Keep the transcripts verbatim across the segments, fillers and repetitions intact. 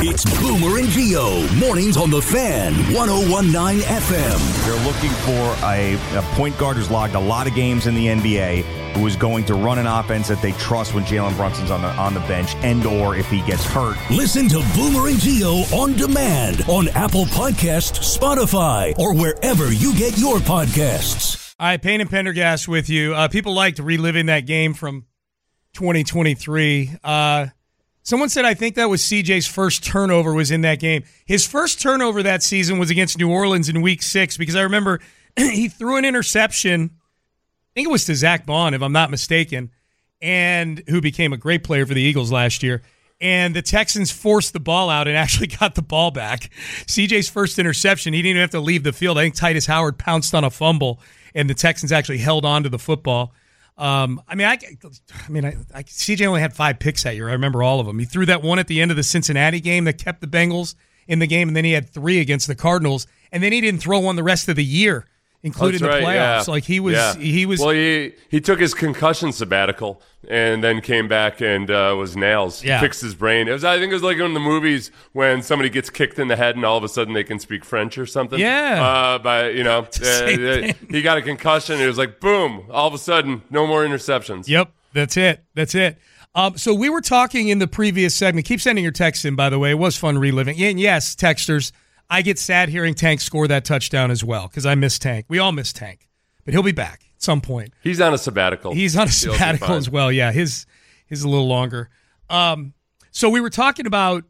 It's Boomer and Gio, mornings on The Fan, one oh one point nine F M. They're looking for a, a point guard who's logged a lot of games in the N B A, who is going to run an offense that they trust when Jalen Brunson's on the on the bench, and or if he gets hurt. Listen to Boomer and Gio on demand on Apple Podcasts, Spotify, or wherever you get your podcasts. All right, Payne and Pendergast with you. Uh, people liked reliving that game from twenty twenty-three. Uh, someone said, I think that was C J's first turnover was in that game. His first turnover that season was against New Orleans in week six, because I remember he threw an interception, I think it was to Zach Bond, if I'm not mistaken, and who became a great player for the Eagles last year. And the Texans forced the ball out and actually got the ball back. C J's first interception, he didn't even have to leave the field. I think Titus Howard pounced on a fumble, and the Texans actually held on to the football. Um, I mean, I, I mean, I, I, C J only had five picks that year. I remember all of them. He threw that one at the end of the Cincinnati game that kept the Bengals in the game, and then he had three against the Cardinals, and then he didn't throw one the rest of the year, including That's the right, playoffs. yeah. Like he was, yeah. he was. Well, he he took his concussion sabbatical and then came back and uh, was nails. Yeah. Fixed his brain. It was, I think it was like in the movies when somebody gets kicked in the head and all of a sudden they can speak French or something. Yeah. Uh, but you know, uh, he got a concussion. And it was like boom. All of a sudden, no more interceptions. Yep, that's it. That's it. Um, so we were talking in the previous segment. Keep sending your texts in, by the way. It was fun reliving. And yes, texters, I get sad hearing Tank score that touchdown as well because I miss Tank. We all miss Tank, but he'll be back at some point. He's on a sabbatical. He's on a sabbatical as well. Yeah, his his a little longer. Um, so we were talking about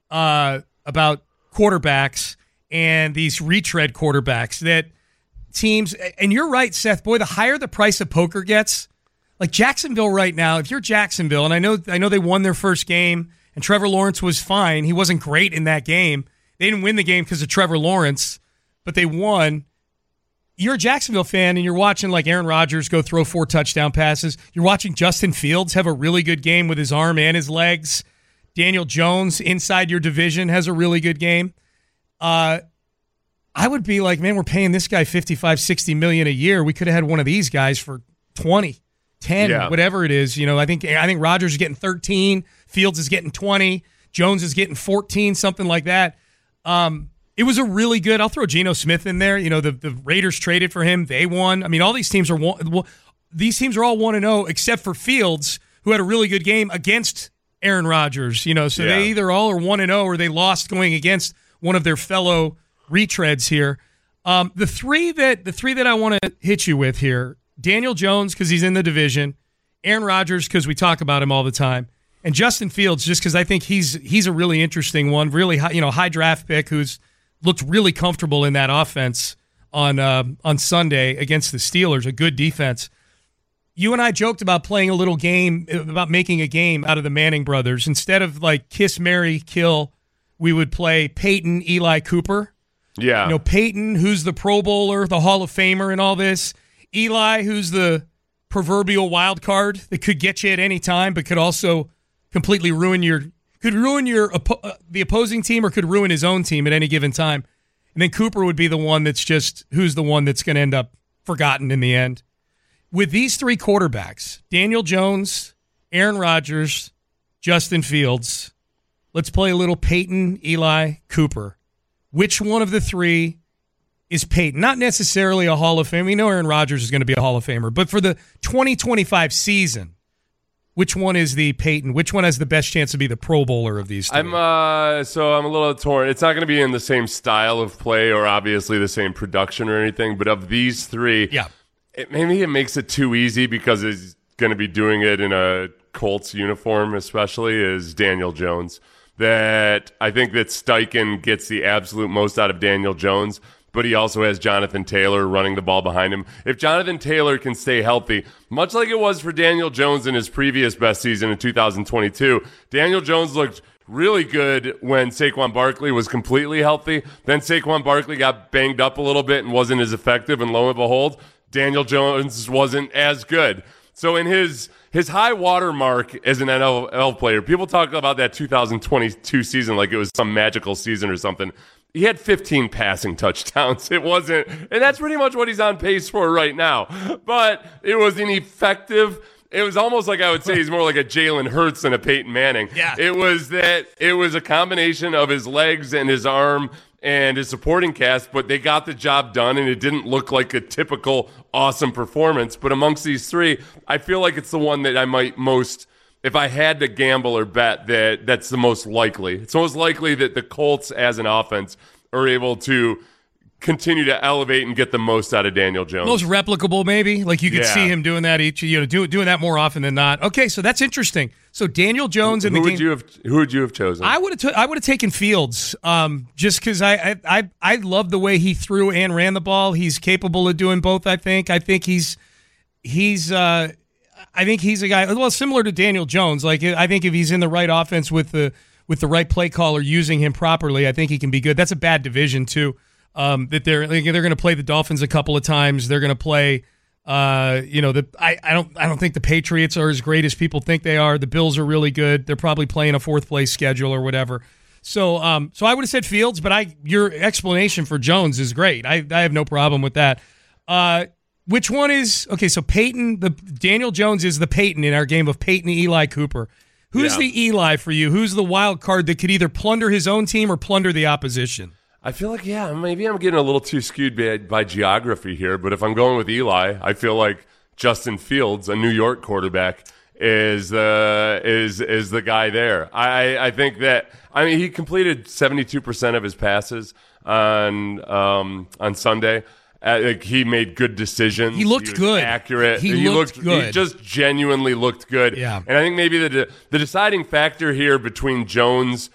uh, about quarterbacks and these retread quarterbacks that teams. And you're right, Seth. Boy, the higher the price of poker gets, like Jacksonville right now. If you're Jacksonville, and I know I know they won their first game, and Trevor Lawrence was fine. He wasn't great in that game. They didn't win the game because of Trevor Lawrence, but they won. You're a Jacksonville fan, and you're watching like Aaron Rodgers go throw four touchdown passes. You're watching Justin Fields have a really good game with his arm and his legs. Daniel Jones inside your division has a really good game. Uh, I would be like, man, we're paying this guy fifty-five, sixty million a year. We could have had one of these guys for twenty, ten, yeah. whatever it is. You know, I think I think Rodgers is getting thirteen, Fields is getting twenty, Jones is getting fourteen, something like that. Um, it was a really good. I'll throw Geno Smith in there. You know, the, the Raiders traded for him. They won. I mean, all these teams are one, well, these teams are all one and zero except for Fields, who had a really good game against Aaron Rodgers. You know, so yeah. they either all are one and zero or they lost going against one of their fellow retreads here. Um, the three that the three that I want to hit you with here: Daniel Jones because he's in the division, Aaron Rodgers because we talk about him all the time, and Justin Fields, just because I think he's he's a really interesting one, really high, you know, high draft pick who's looked really comfortable in that offense on uh, on Sunday against the Steelers, a good defense. You and I joked about playing a little game, about making a game out of the Manning brothers. Instead of like kiss, marry, kill, we would play Peyton, Eli, Cooper. Yeah. You know, Peyton, who's the Pro Bowler, the Hall of Famer and all this. Eli, who's the proverbial wild card that could get you at any time, but could also completely ruin your could ruin your uh, the opposing team or could ruin his own team at any given time. And then Cooper would be the one that's just who's the one that's going to end up forgotten in the end. With these three quarterbacks, Daniel Jones, Aaron Rodgers, Justin Fields, let's play a little Peyton, Eli, Cooper. Which one of the three is Peyton? Not necessarily a Hall of Famer. We know Aaron Rodgers is going to be a Hall of Famer, but for the twenty twenty-five season, which one is the Peyton? Which one has the best chance to be the Pro Bowler of these three? I'm uh, so I'm a little torn. It's not going to be in the same style of play or obviously the same production or anything. But of these three, yeah, it, maybe it makes it too easy because he's going to be doing it in a Colts uniform, especially is Daniel Jones. That I think that Steichen gets the absolute most out of Daniel Jones, but he also has Jonathan Taylor running the ball behind him. If Jonathan Taylor can stay healthy, much like it was for Daniel Jones in his previous best season in two thousand twenty-two, Daniel Jones looked really good when Saquon Barkley was completely healthy. Then Saquon Barkley got banged up a little bit and wasn't as effective, and lo and behold, Daniel Jones wasn't as good. So in his his high water mark as an N F L player, people talk about that two thousand twenty-two season like it was some magical season or something. He had fifteen passing touchdowns. It wasn't, and that's pretty much what he's on pace for right now. But it was an effective it was almost like I would say he's more like a Jalen Hurts than a Peyton Manning. Yeah. It was that it was a combination of his legs and his arm and his supporting cast, but they got the job done, and it didn't look like a typical awesome performance. But amongst these three, I feel like it's the one that I might most, if I had to gamble or bet, that that's the most likely. It's most likely that the Colts as an offense are able to continue to elevate and get the most out of Daniel Jones. Most replicable, maybe. Like you could Yeah. see him doing that each, you know, do, doing that more often than not. Okay, so that's interesting. So Daniel Jones in who the would game. you have? Who would you have chosen? I would have. T- I would have taken Fields, um, just because I, I I I love the way he threw and ran the ball. He's capable of doing both. I think. I think he's he's. Uh, I think he's a guy. Well, similar to Daniel Jones. Like I think if he's in the right offense with the with the right play caller using him properly, I think he can be good. That's a bad division too. Um, that they're like, they're going to play the Dolphins a couple of times. They're going to play. Uh, you know, the I, I don't I don't think the Patriots are as great as people think they are. The Bills are really good. They're probably playing a fourth place schedule or whatever. So um, so I would have said Fields, but I your explanation for Jones is great. I I have no problem with that. Uh, which one is okay? So Peyton, the Daniel Jones is the Peyton in our game of Peyton Eli Cooper. Who's Yeah. the Eli for you? Who's the wild card that could either plunder his own team or plunder the opposition? I feel like, yeah, maybe I'm getting a little too skewed by, by geography here, but if I'm going with Eli, I feel like Justin Fields, a New York quarterback, is the is is the guy there. I I think that I mean he completed seventy-two percent of his passes on um, on Sunday. Uh, like he made good decisions. He looked was good. accurate. He looked good. He just genuinely looked good. Yeah. And I think maybe the the deciding factor here between Jones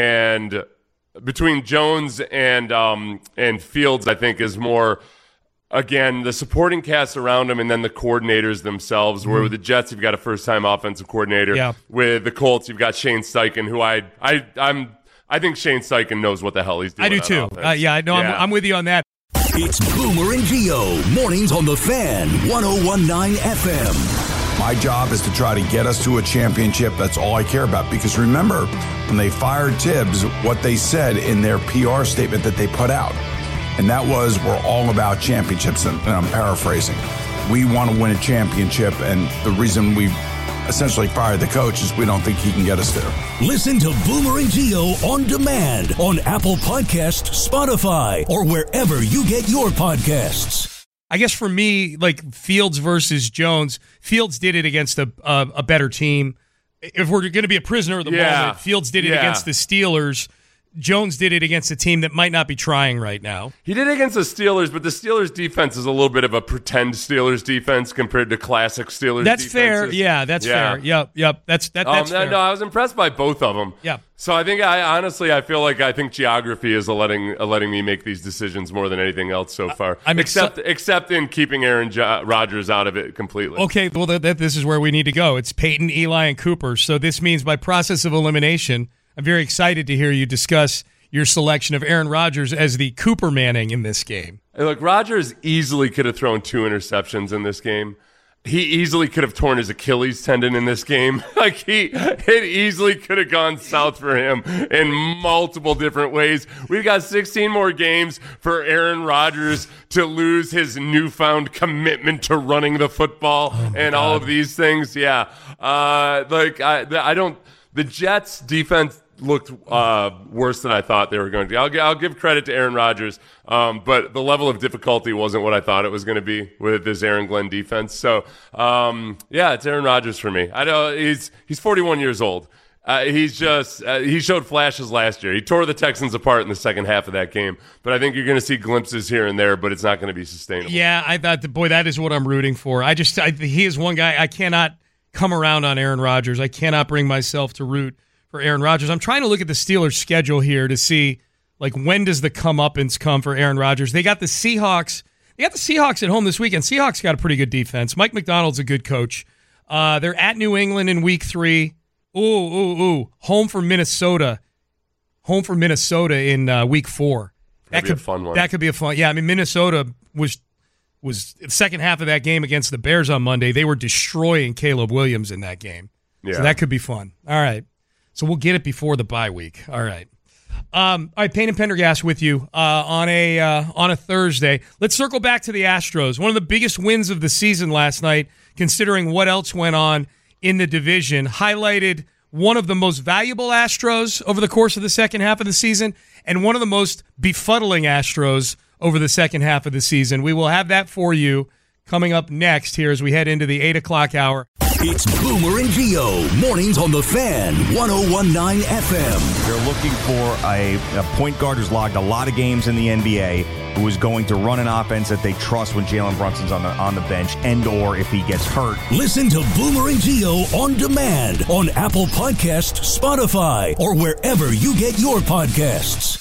and between Jones and um, and Fields, I think, is more, again, the supporting cast around him and then the coordinators themselves. Where with the Jets, you've got a first-time offensive coordinator. Yeah. With the Colts, you've got Shane Steichen, who I I I'm I think Shane Steichen knows what the hell he's doing. I do on too. offense. Uh, yeah, I know. Yeah. I'm, I'm with you on that. It's Boomer and Gio, mornings on the Fan, one oh one point nine F M. My job is to try to get us to a championship. That's all I care about. Because remember, when they fired Tibbs, what they said in their P R statement that they put out, and that was, we're all about championships, and, and I'm paraphrasing. We want to win a championship, and the reason we essentially fired the coach is we don't think he can get us there. Listen to Boomer and Gio on demand on Apple Podcasts, Spotify, or wherever you get your podcasts. I guess for me, like Fields versus Jones, Fields did it against a a, a better team. If we're going to be a prisoner of the Yeah. moment, Fields did it Yeah. against the Steelers. Jones did it against a team that might not be trying right now. He did it against the Steelers, but the Steelers defense is a little bit of a pretend Steelers defense compared to classic Steelers That's defenses. fair. Yeah, that's Yeah. fair. Yep, yep. That's that. That's Um, no, fair. no, I was impressed by both of them. Yeah. So I think I honestly I feel like I think geography is a letting a letting me make these decisions more than anything else so far. I'm except exci- except in keeping Aaron jo- Rodgers out of it completely. Okay, well, that, that, this is where we need to go. It's Peyton, Eli, and Cooper. So this means by process of elimination, I'm very excited to hear you discuss your selection of Aaron Rodgers as the Cooper Manning in this game. Hey, look, Rodgers easily could have thrown two interceptions in this game. He easily could have torn his Achilles tendon in this game. Like he, it easily could have gone south for him in multiple different ways. We've got sixteen more games for Aaron Rodgers to lose his newfound commitment to running the football Oh, and all of these things. Yeah, uh, like I, I don't. The Jets defense looked uh, worse than I thought they were going to. I'll, I'll give credit to Aaron Rodgers, um, but the level of difficulty wasn't what I thought it was going to be with this Aaron Glenn defense. So, um, yeah, it's Aaron Rodgers for me. I know he's he's forty-one years old. Uh, he's just uh, he showed flashes last year. He tore the Texans apart in the second half of that game, but I think you're going to see glimpses here and there, but it's not going to be sustainable. Yeah, I thought, boy, that is what I'm rooting for. I just, I, he is one guy I cannot come around on Aaron Rodgers. I cannot bring myself to root for Aaron Rodgers. I'm trying to look at the Steelers' schedule here to see, like, when does the comeuppance come for Aaron Rodgers? They got the Seahawks. They got the Seahawks at home this weekend. Seahawks got a pretty good defense. Mike McDonald's a good coach. Uh, they're at New England in week three. Ooh, ooh, ooh. Home for Minnesota. Home for Minnesota in uh, week four. That'd be a fun one. That could be a fun. Yeah, I mean, Minnesota was was the second half of that game against the Bears on Monday. They were destroying Caleb Williams in that game. Yeah. So that could be fun. All right. So we'll get it before the bye week. All right. Um, all right, Payne and Pendergast with you uh, on a uh, on a Thursday. Let's circle back to the Astros. One of the biggest wins of the season last night considering what else went on in the division. Highlighted one of the most valuable Astros over the course of the second half of the season and one of the most befuddling Astros over the second half of the season. We will have that for you coming up next here as we head into the eight o'clock hour. It's Boomer and Gio, mornings on the Fan, one oh one point nine F M. They're looking for a, a point guard who's logged a lot of games in the N B A, who is going to run an offense that they trust when Jalen Brunson's on the on the bench, and or if he gets hurt. Listen to Boomer and Gio on demand on Apple Podcasts, Spotify, or wherever you get your podcasts.